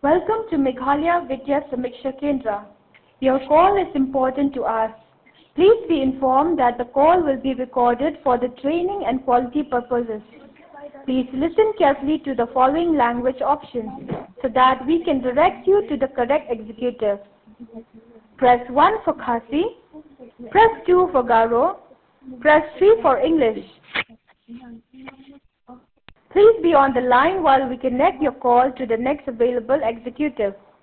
Welcome to Meghalaya Vidya Samiksha Kendra. Your call is important to us. Please be informed that the call will be recorded for the training and quality purposes. Please listen carefully to the following language options so that we can direct you to the correct executive. Press 1 for Khasi, press 2 for Garo, press 3 for English. Please be on the line while we connect your call to the next available executive.